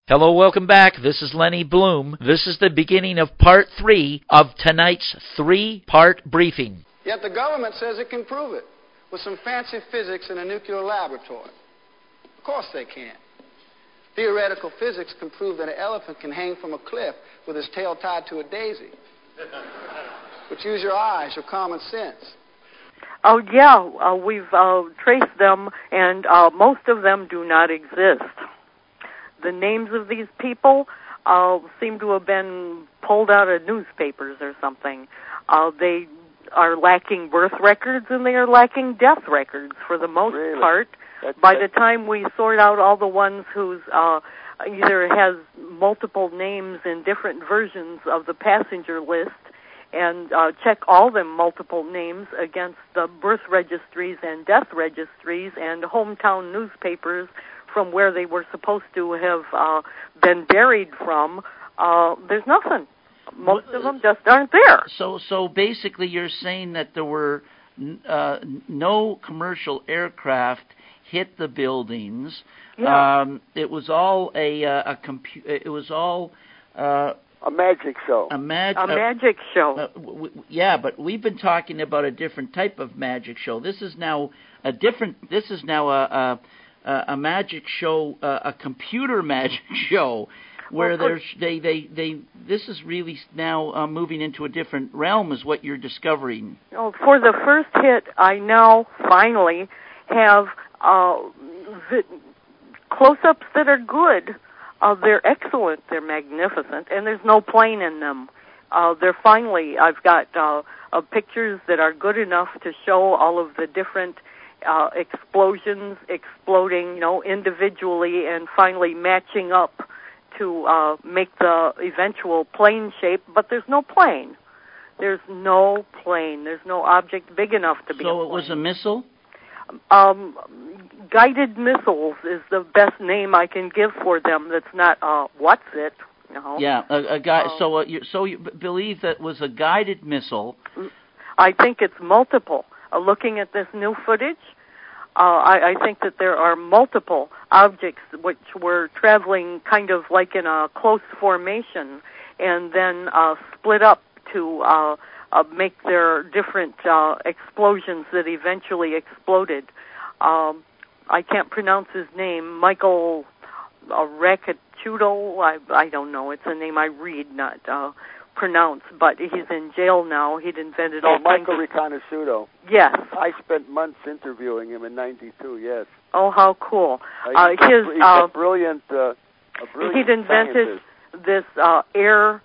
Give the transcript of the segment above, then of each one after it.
Hello, welcome back. This is Lenny Bloom. This is the beginning of part 3 of tonight's 3-part briefing. Yet the government says it can prove it with some fancy physics in a nuclear laboratory. Of course they can. Theoretical physics can prove that an elephant can hang from a cliff with his tail tied to a daisy. But use your eyes, your common sense. Oh, yeah, we've traced them, and most of them do not exist. The names of these people seem to have been pulled out of newspapers or something. They are lacking birth records and they are lacking death records for the most part. By the time we sort out all the ones whose either has multiple names in different versions of the passenger list and check all them multiple names against the birth registries and death registries and hometown newspapers from where they were supposed to have been buried from, there's nothing. Most of them just aren't there. So basically you're saying that there were no commercial aircraft hit the buildings. Yeah. It was all a magic show. A magic show. Yeah, but we've been talking about a different type of magic show. This is now a different. This is now a magic show, a computer magic show, where this is really now moving into a different realm, is what you're discovering. Oh, for the first hit, I now finally have close-ups that are good. They're excellent. They're magnificent, and there's no plane in them. I've got pictures that are good enough to show all of the different explosions exploding, individually and finally matching up to make the eventual plane shape, but there's no plane. There's no plane. There's no object big enough to be a plane. So it was a missile? Guided missiles is the best name I can give for them. That's not what's it. Yeah, a guy. So you believe that was a guided missile? I think it's multiple. Looking at this new footage, I think that there are multiple objects which were traveling kind of like in a close formation and then split up to make their different explosions that eventually exploded. I can't pronounce his name. Michael Raccachuto. I don't know. It's a name I read, not pronounce, but he's in jail now. He'd invented all kinds Michael Riconosciuto. Yes. I spent months interviewing him in '92, yes. Oh, how cool. He's a brilliant he'd invented scientist. This air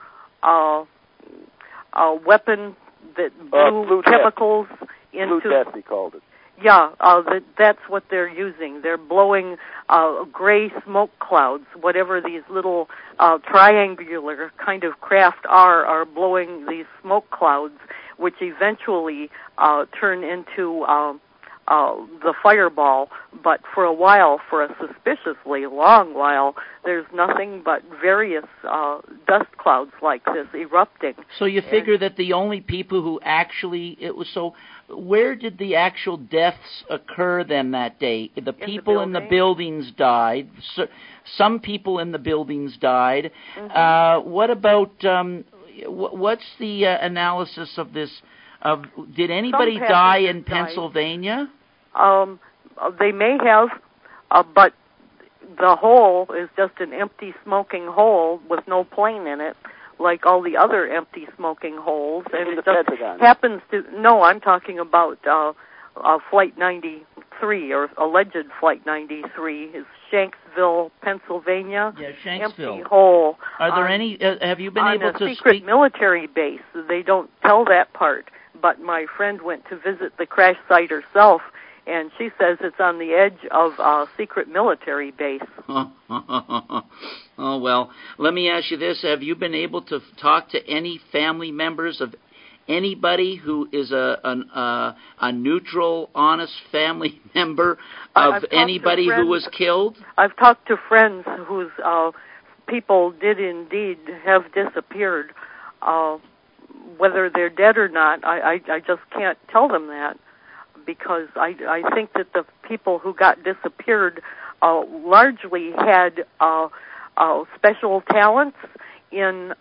weapon that blew chemicals into... Blue Death, he called it. Yeah, that's what they're using. They're blowing gray smoke clouds, whatever these little triangular kind of craft are blowing these smoke clouds, which eventually turn into the fireball. But for a while, for a suspiciously long while, there's nothing but various dust clouds like this erupting. So you figure that the only people who actually... Where did the actual deaths occur then that day? The people in the buildings died. Some people in the buildings died. Mm-hmm. What about... what's the analysis of this? Did anybody die in Pennsylvania? They may have, but the hole is just an empty smoking hole with no plane in it, like all the other empty smoking holes. And it just happens to... No, I'm talking about Flight 93, or alleged Flight 93, is Shanksville, Pennsylvania. Yeah, Shanksville. Empty hole. Are there any... have you been able to speak... On a secret military base. They don't tell that part, but my friend went to visit the crash site herself, and she says it's on the edge of a secret military base. Oh, well, let me ask you this. Have you been able to talk to any family members of anybody who is a neutral, honest family member of anybody who was killed? I've talked to friends whose people did indeed have disappeared. Whether they're dead or not, I just can't tell them that, because I think that the people who got disappeared largely had special talents in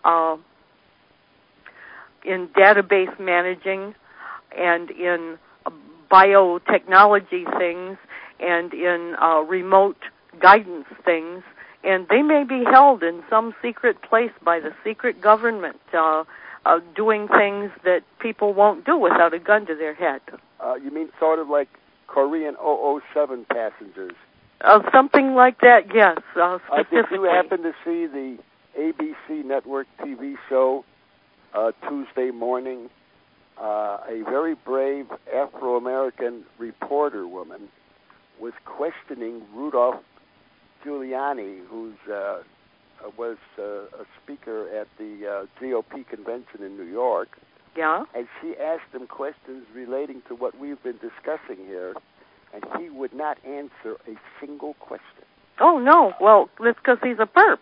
database managing and in biotechnology things and in remote guidance things, and they may be held in some secret place by the secret government doing things that people won't do without a gun to their head. You mean sort of like Korean 007 passengers? Something like that, yes. Did you happen to see the ABC network TV show Tuesday morning? A very brave Afro-American reporter woman was questioning Rudolph Giuliani, who was a speaker at the GOP convention in New York. Yeah. And she asked him questions relating to what we've been discussing here, and he would not answer a single question. Oh, no. Well, it's because he's a perp.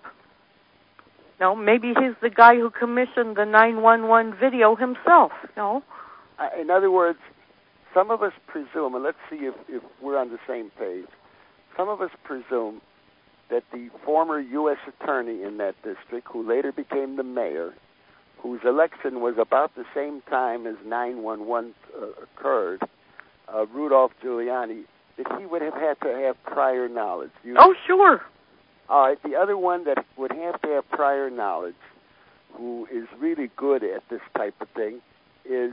No, maybe he's the guy who commissioned the 911 video himself, no? In other words, some of us presume, and let's see if we're on the same page, some of us presume that the former U.S. attorney in that district, who later became the mayor, whose election was about the same time as 911 occurred, Rudolph Giuliani, that he would have had to have prior knowledge. Oh, sure. All right, the other one that would have to have prior knowledge, who is really good at this type of thing, is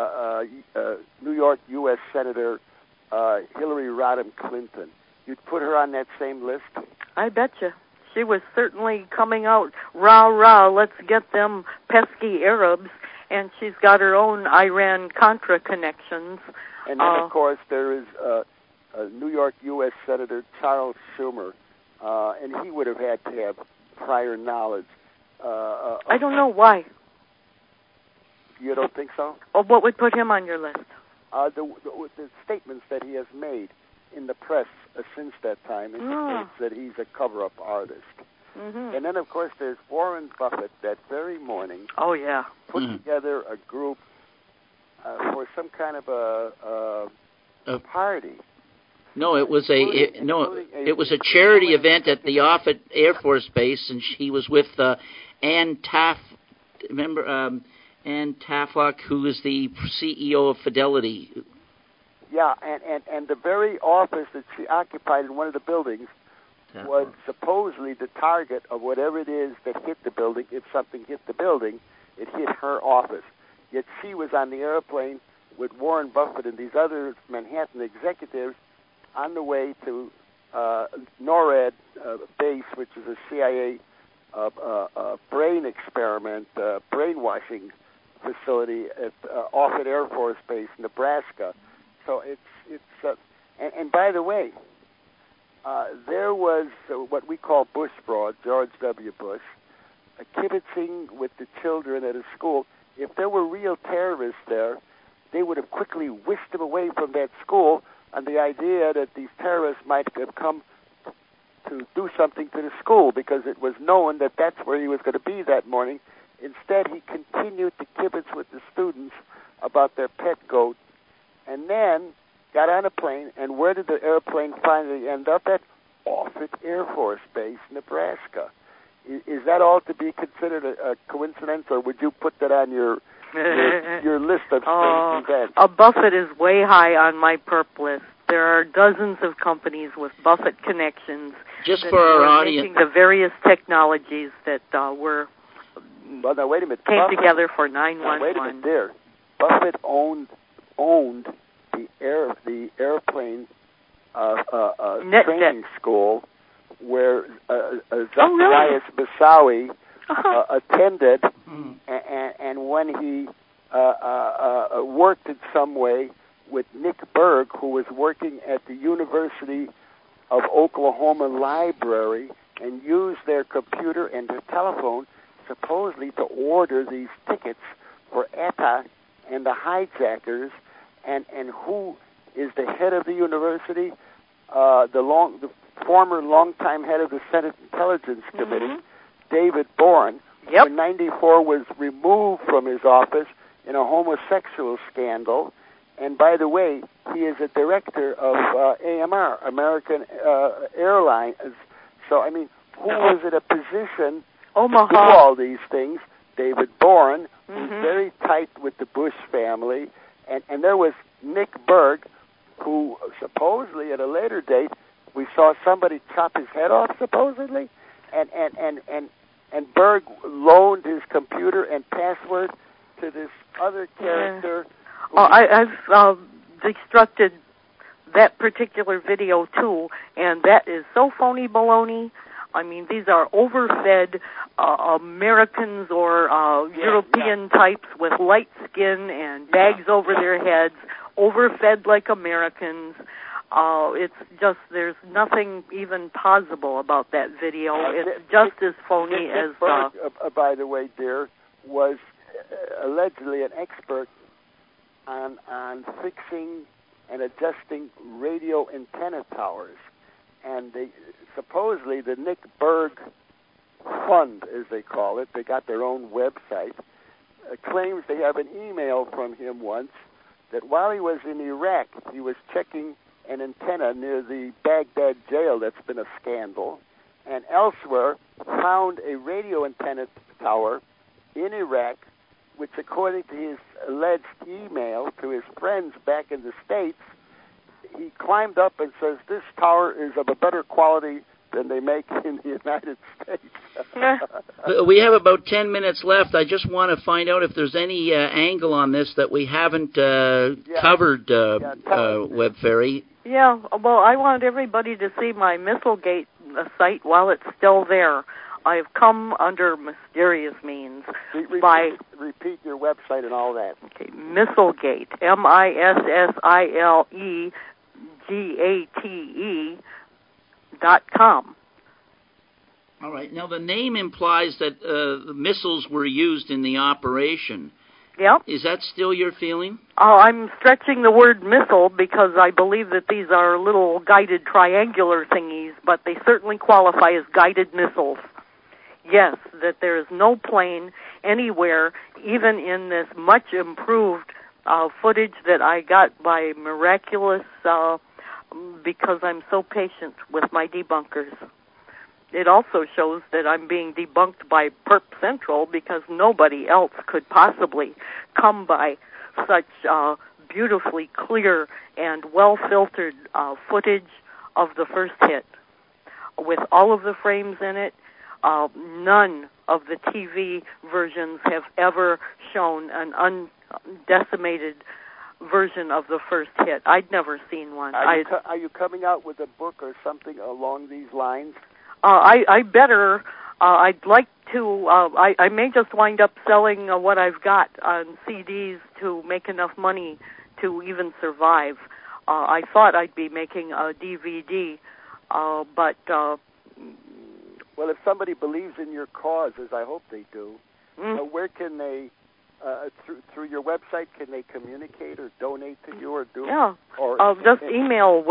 New York U.S. Senator Hillary Rodham Clinton. You'd put her on that same list? I betcha. She was certainly coming out, rah, rah, let's get them pesky Arabs, and she's got her own Iran-Contra connections. And then, of course, there is New York U.S. Senator Charles Schumer, and he would have had to have prior knowledge. I don't know why. You don't think so? Well, what would put him on your list? The statements that he has made in the press since that time indicates that he's a cover-up artist. Mm-hmm. And then, of course, there's Warren Buffett that very morning. Oh, yeah. Put together a group for some kind of a party. No, it was it was a charity event at the Offutt Air Force Base, and he was with Ann Taff. Remember Ann Tafflock, who is the CEO of Fidelity. Yeah, and the very office that she occupied in one of the buildings was supposedly the target of whatever it is that hit the building. If something hit the building, it hit her office. Yet she was on the airplane with Warren Buffett and these other Manhattan executives on the way to NORAD base, which is a CIA brain experiment, brainwashing facility at Offutt Air Force Base, Nebraska. So it's and by the way, there was what we call Bush fraud, George W. Bush, kibitzing with the children at a school. If there were real terrorists there, they would have quickly whisked them away from that school on the idea that these terrorists might have come to do something to the school, because it was known that that's where he was going to be that morning. Instead, he continued to kibitz with the students about their pet goat, and then got on a plane. And where did the airplane finally end up at? Offutt Air Force Base, Nebraska. Is that all to be considered a coincidence, or would you put that on your list of strange events? Buffett is way high on my perp list. There are dozens of companies with Buffett connections. Just for our audience, making the various technologies that were well, now wait a minute. Came together for 911. Wait a minute, there. Buffett owned the airplane training school where Zacarias Moussaoui attended, and when he worked in some way with Nick Berg, who was working at the University of Oklahoma Library, and used their computer and their telephone supposedly to order these tickets for ETA and the hijackers, and who is the head of the university, the former longtime head of the Senate Intelligence Committee, David Boren, who in 94 was removed from his office in a homosexual scandal. And by the way, he is a director of AMR, American Airlines. So, I mean, who was in a position Omaha. to do all these things. David Bourne, who's Mm-hmm. very tight with the Bush family, and there was Nick Berg, who supposedly at a later date we saw somebody chop his head off, supposedly, and Berg loaned his computer and password to this other character. I've destructed that particular video too, and that is so phony baloney. I mean, these are overfed Americans or European types with light skin and bags over their heads, overfed like Americans. It's just, there's nothing even possible about that video. It's just as phony as... Berg, by the way, dear, was allegedly an expert on fixing and adjusting radio antenna towers. And supposedly the Nick Berg Fund, as they call it, they got their own website, claims they have an email from him once that while he was in Iraq, he was checking an antenna near the Baghdad jail that's been a scandal, and elsewhere found a radio antenna tower in Iraq, which according to his alleged email to his friends back in the States, he climbed up and says, this tower is of a better quality than they make in the United States. We have about 10 minutes left. I just want to find out if there's any angle on this that we haven't covered, Web Fairy. Yeah, well, I want everybody to see my Missilegate site while it's still there. I've come under mysterious means by... Repeat your website and all that. Okay, Missilegate, MISSILEGATE.com. All right. Now, the name implies that missiles were used in the operation. Yep. Is that still your feeling? I'm stretching the word missile because I believe that these are little guided triangular thingies, but they certainly qualify as guided missiles. Yes, that there is no plane anywhere, even in this much improved footage that I got by miraculous, because I'm so patient with my debunkers. It also shows that I'm being debunked by Perp Central because nobody else could possibly come by such beautifully clear and well-filtered footage of the first hit. With all of the frames in it, none of the TV versions have ever shown an undecimated version of the first hit. I'd never seen one. Are you coming out with a book or something along these lines? I better. I'd like to. I may just wind up selling what I've got on CDs to make enough money to even survive. I thought I'd be making a DVD, but... Well, if somebody believes in your cause, as I hope they do, where can they, through your website, can they communicate or donate to you or do? Yeah, or just email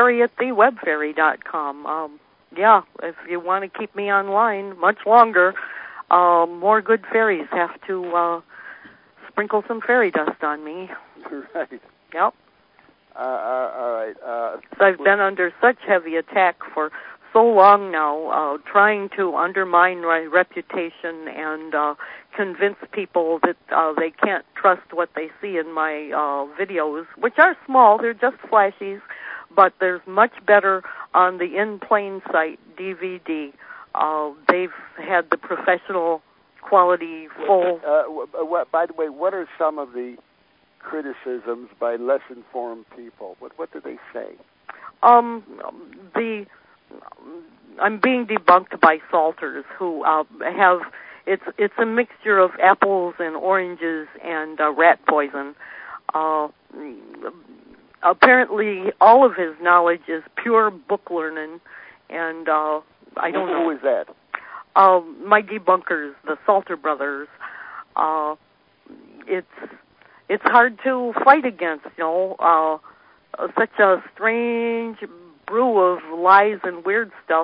webfairy@thewebfairy.com. Yeah, if you want to keep me online much longer, more good fairies have to sprinkle some fairy dust on me. Right. Yep. All right. So I've been under such heavy attack for so long now, trying to undermine my reputation and convince people that they can't trust what they see in my videos, which are small, they're just flashies, but there's much better on the In Plain Sight DVD. They've had the professional quality full... by the way, what are some of the criticisms by less informed people? What do they say? I'm being debunked by salters who have... It's a mixture of apples and oranges and rat poison. Apparently, all of his knowledge is pure book learning, and I don't know. Who is that? My debunkers, the Salter brothers. It's hard to fight against, such a strange brew of lies and weird stuff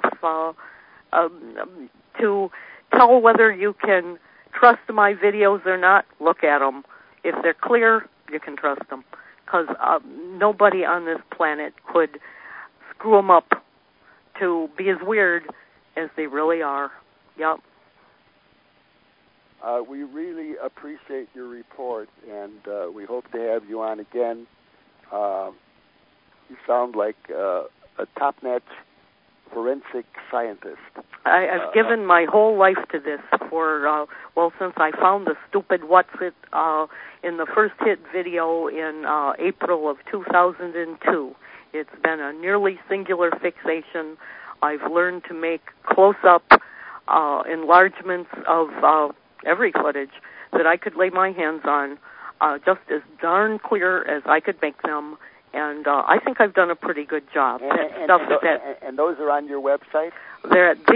to tell whether you can trust my videos or not. Look at them. If they're clear, you can trust them. Because nobody on this planet could screw them up to be as weird as they really are. Yep. We really appreciate your report, and we hope to have you on again. You sound like a top-notch forensic scientist. I've given my whole life to this since I found the stupid What's It in the first hit video in April of 2002. It's been a nearly singular fixation. I've learned to make close-up enlargements of every footage that I could lay my hands on, just as darn clear as I could make them. And I think I've done a pretty good job. And those are on your website? They're at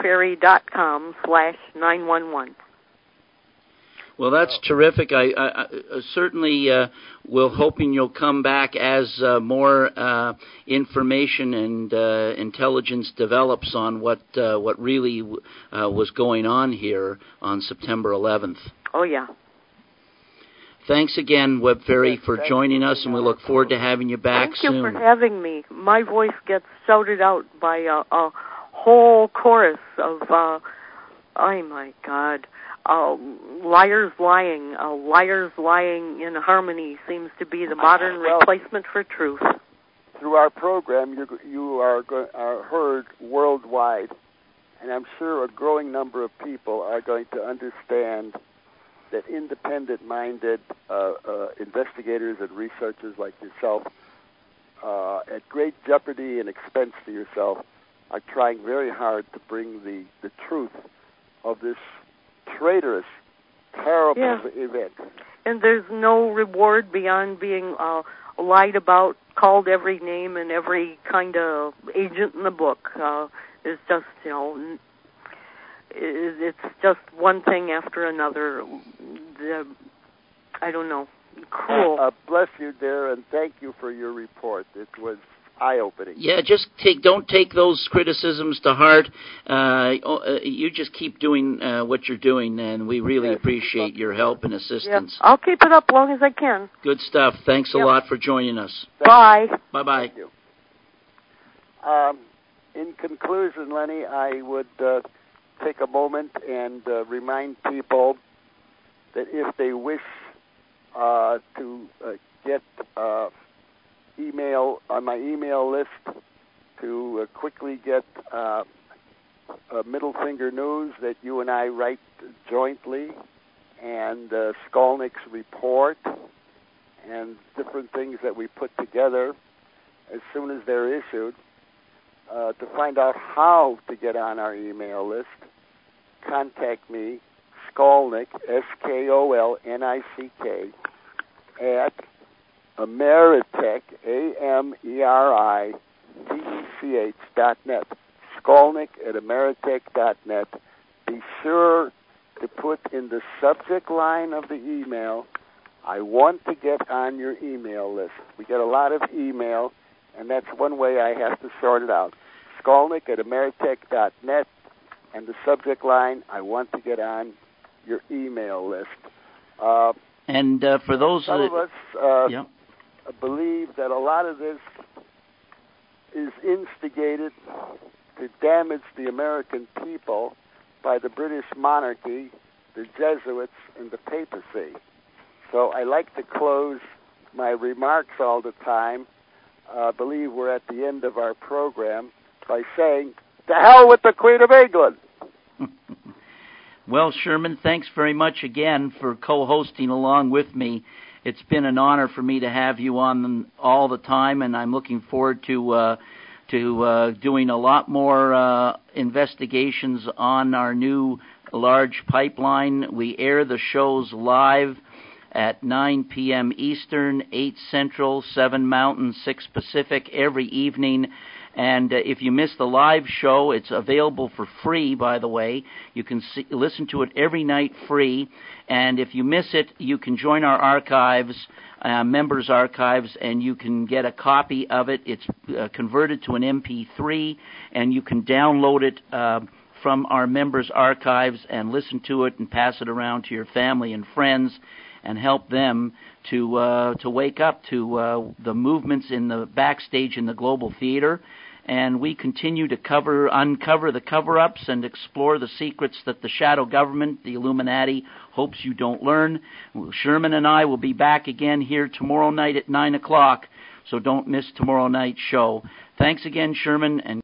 thewebfairy.com/911. Well, that's terrific. I certainly will hoping you'll come back as more information and intelligence develops on what really was going on here on September 11th. Oh, yeah. Thanks again, Web Fairy, for joining us, and we look forward to having you back soon. Thank you for having me. My voice gets shouted out by a whole chorus of, oh my God, liars lying. Liars lying in harmony seems to be the modern replacement for truth. Through our program, you are heard worldwide, and I'm sure a growing number of people are going to understand that independent-minded investigators and researchers like yourself, at great jeopardy and expense to yourself, are trying very hard to bring the truth of this traitorous, terrible event. And there's no reward beyond being lied about, called every name and every kind of agent in the book. It's just, it's just one thing after another. I don't know. Cool. Bless you, dear, and thank you for your report. It was eye-opening. Yeah, don't take those criticisms to heart. You just keep doing what you're doing, and we really appreciate your help and assistance. Yep. I'll keep it up long as I can. Good stuff. Thanks a lot for joining us. Bye. Bye-bye. Thank you. In conclusion, Lenny, I would take a moment and remind people that if they wish to get email on my email list, to quickly get Middle Finger News that you and I write jointly, and Skolnick's report, and different things that we put together as soon as they're issued, to find out how to get on our email list, contact me, Skolnick, Skolnick, at Ameritech, AMERITECH.net. Skolnick at Ameritech.net. Be sure to put in the subject line of the email, I want to get on your email list. We get a lot of email, and that's one way I have to sort it out. Skolnick at Ameritech.net, and the subject line, I want to get on your email list. And for those some of us believe that a lot of this is instigated to damage the American people by the British monarchy, the Jesuits, and the papacy. So I like to close my remarks all the time, believe we're at the end of our program, by saying, to hell with the Queen of England. Well, Sherman, thanks very much again for co-hosting along with me. It's been an honor for me to have you on all the time, and I'm looking forward to doing a lot more investigations on our new large pipeline. We air the shows live at 9 p.m. Eastern, 8 Central, 7 Mountain, 6 Pacific every evening. And if you miss the live show, it's available for free, by the way. You can listen to it every night free. And if you miss it, you can join our archives, members' archives, and you can get a copy of it. It's converted to an MP3, and you can download it from our members' archives and listen to it and pass it around to your family and friends and help them to wake up to the movements in the backstage in the global theater. and we continue to uncover the cover-ups and explore the secrets that the shadow government, the Illuminati, hopes you don't learn. Sherman and I will be back again here tomorrow night at 9 o'clock, so don't miss tomorrow night's show. Thanks again, Sherman, and